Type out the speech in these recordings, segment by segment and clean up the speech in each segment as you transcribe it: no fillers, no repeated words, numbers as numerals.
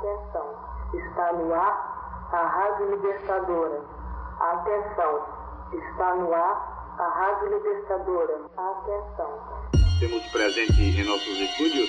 Atenção, está no ar a Rádio Libertadora. Atenção, está no ar a Rádio Libertadora. Atenção. Temos presente em nossos estúdios.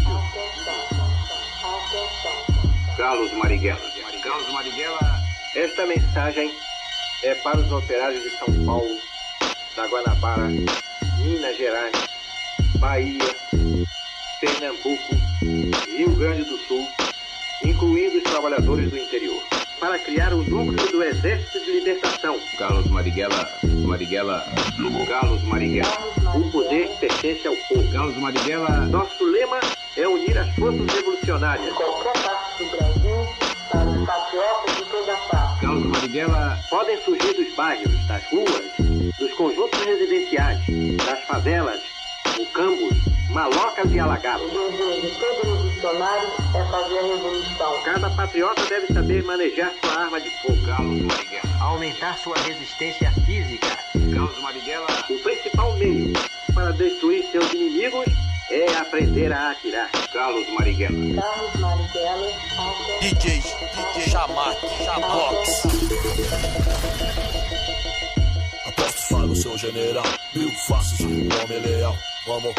Atenção. Carlos Marighella. Carlos Marighella. Esta mensagem é para os operários de São Paulo, da Guanabara, Minas Gerais, Bahia, Pernambuco, Rio Grande do Sul, incluindo os trabalhadores do interior, para criar o núcleo do Exército de Libertação. Carlos Marighella. Carlos Marighella. O poder pertence ao povo. Carlos Marighella. Nosso lema é unir as forças revolucionárias. De qualquer parte do Brasil, para os patriotas de toda parte. Carlos Marighella. Podem surgir dos bairros, das ruas, dos conjuntos residenciais, das favelas, mucambos, malocas e alagados. O desejo de todo revolucionário é fazer a revolução. Cada patriota deve saber manejar sua arma de fogo. Carlos Marighella. Aumentar sua resistência física. Carlos Marighella. O principal meio para destruir seus inimigos é aprender a atirar. Carlos Marighella. Carlos Marighella. DJ Chamar Box. Aposto para o seu general, 1000 faces de um homem leal. Vamos.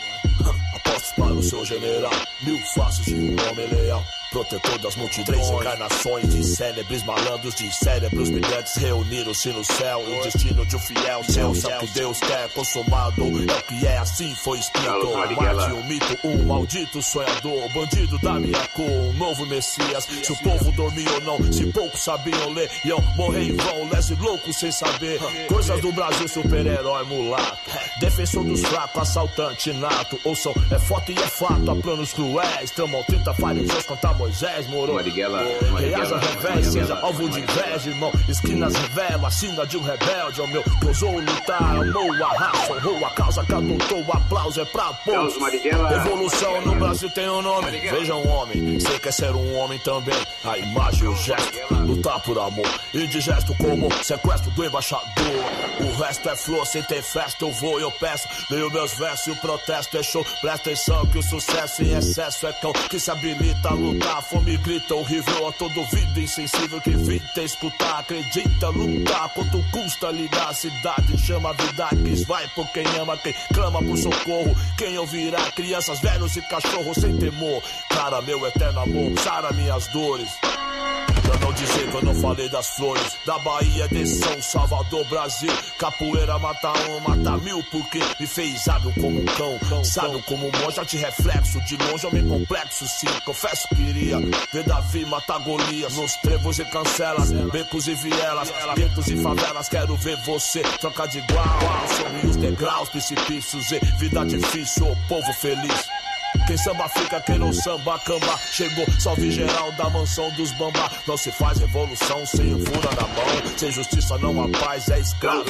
Aposto para o seu general, 1000 faces de um homem leal. Protetor das multidões, encarnações de célebres malandros, de cérebros brilhantes reuniram-se no céu. O destino de um fiel, céu que Deus quer consumado. É o que é, assim foi escrito. Marte, um mito, um maldito sonhador, bandido da minha cor, um novo Messias. Se o povo dormia ou não, se poucos sabiam ler, iam morrer em vão, lese loucos sem saber. Coisas do Brasil, super-herói mulato, defensor dos fracos, assaltante nato. Ouçam, é foto e é fato, há planos cruéis. Tramam 30 fariseus contra Moisés, moro. Reaja revés, seja alvo de inveja, irmão. Esquinas revela a sina de um rebelde. Ao meu, ousou lutar, amou a raça, honrou a causa que adotou. O aplauso é pra poucos. Evolução no Brasil tem um nome. Veja um homem, você quer ser um homem também. A imagem, o gesto, lutar por amor. Indigesto como sequestro do embaixador. O resto é flor, sem ter festa eu vou e eu peço. Leio meus versos e o protesto é show. Presta atenção que o sucesso em excesso é cão que se habilita a lutar. A fome grita horrível a todo vida insensível que evita escutar. Acredita lutar quanto custa ligar a cidade. Chama a vida que vai por quem ama, quem clama por socorro. Quem ouvirá crianças, velhos e cachorros sem temor. Cara, meu eterno amor, sara minhas dores. Pra não dizer que eu não falei das flores da Bahia, de São Salvador, Brasil. Capoeira mata um, mata mil, porque me fez hábil como um cão, sábio como um monge, de reflexo. De longe eu me complexo, sim, confesso que iria ver Davi matar Golias. Nos trevos e cancelas, becos e vielas, guetos e favelas. Quero ver você trocar de igual. Sobre os degraus, precipícios e vida difícil, o povo feliz. Quem samba fica, quem não samba, camba. Chegou, salve geral da mansão dos bambá. Não se faz revolução sem o fura na mão. Sem justiça não há paz, é escravo.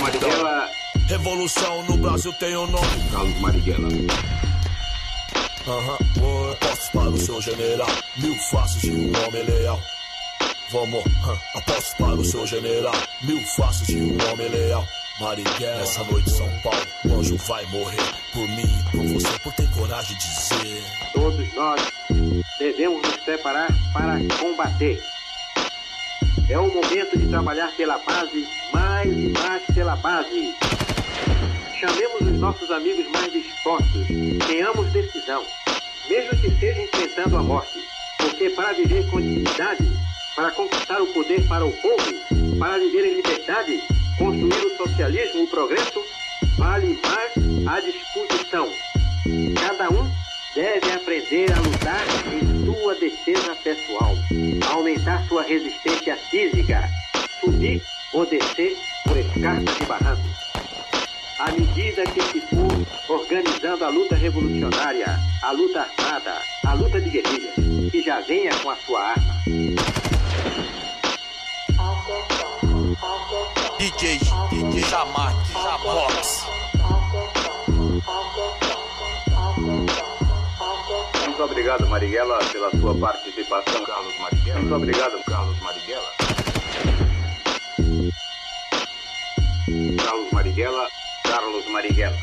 Revolução no Brasil tem um nome. Carlos Marighella. Apostos para o seu general, 1000 faces de um homem leal. Vamos, apostos para o seu general, 1000 faces de um homem leal. Marighella, essa noite São Paulo, o anjo vai morrer por mim e por você, por ter coragem de dizer. Todos nós devemos nos preparar para combater. É o momento de trabalhar pela base, mais e mais pela base. Chamemos os nossos amigos mais dispostos, tenhamos decisão, mesmo que seja enfrentando a morte, porque para viver com dignidade, para conquistar o poder para o povo, para viver em liberdade, construir o socialismo, o progresso, vale mais a disposição. Cada um deve aprender a lutar em sua defesa pessoal, aumentar sua resistência física, subir ou descer por escarpas e barrancos. À medida que se for organizando a luta revolucionária, a luta armada, a luta de guerrilhas, que já venha com a sua arma. DJ Chamar Box. Muito obrigado, Marighella, pela sua participação. Carlos Marighella. Muito obrigado, Carlos Marighella. Carlos Marighella. Carlos Marighella.